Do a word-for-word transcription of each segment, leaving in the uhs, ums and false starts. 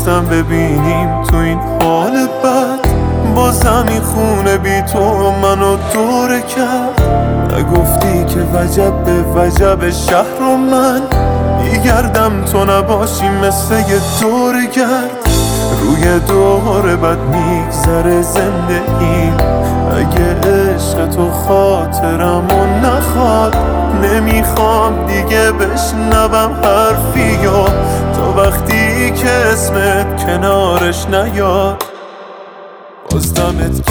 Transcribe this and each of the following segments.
نداشتم ببینیم تو این حال بد. با زمین خونه بی تو منو دوره کرد. نگفتی که وجب به وجب شهر و من میگردم تو نباشی مثل یه دور گرد. روی دور بد میگذره زندگی. اگه عشق تو خاطرمو نخواد نمیخوام دیگه بشنوم حرفیو تا وقتی که اسمت کنارش نیاد. باز دمت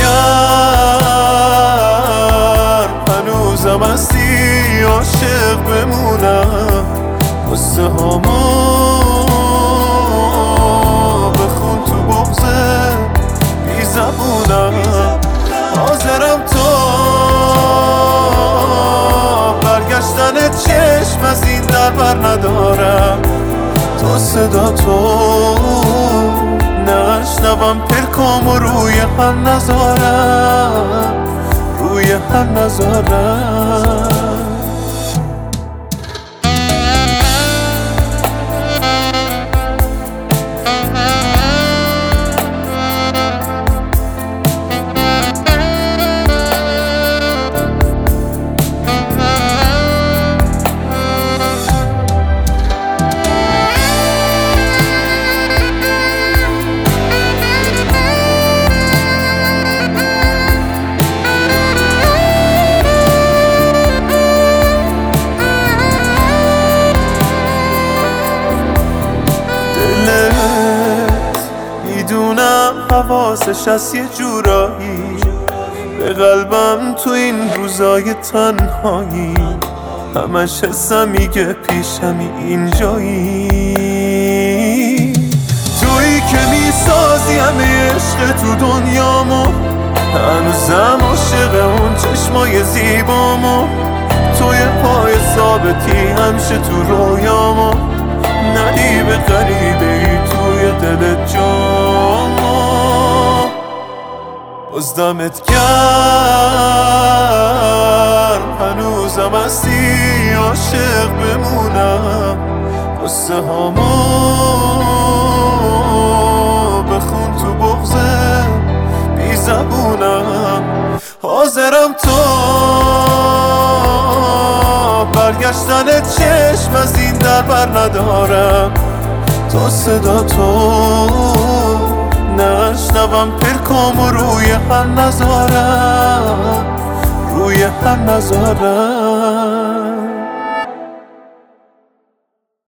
گرم هنوزم هستی عاشق بمونم. قصه هامو بخون تو بغضه بی زبونم. حاضرم تو برگشتن چشم از این در بر ندارم. تا صدا تو نشنوم پلکامو روی هم نذارم، روی هم نذارم. میدونم حواسش از یه جورایی به قلبم تو این روزای تنهایی. همش حسم میگه پیشمی اینجایی. تویی که میسازی همه عشق تو دنیامو. هنوزم عاشق اون چشمای زیبامو. توی پای ثابتی همیشه تو رویامو. ندی به غریبه ای توی دل جامو. باز دمت گرم هنوزم هستی عاشق بمونم. قصه هامو بخون تو بغضه بی زبونم. حاضرم تو برگشتن چشم از این در بر ندارم. تا صدا تو نشنوم پلکامو روی هم نذارم، روی هم نذارم.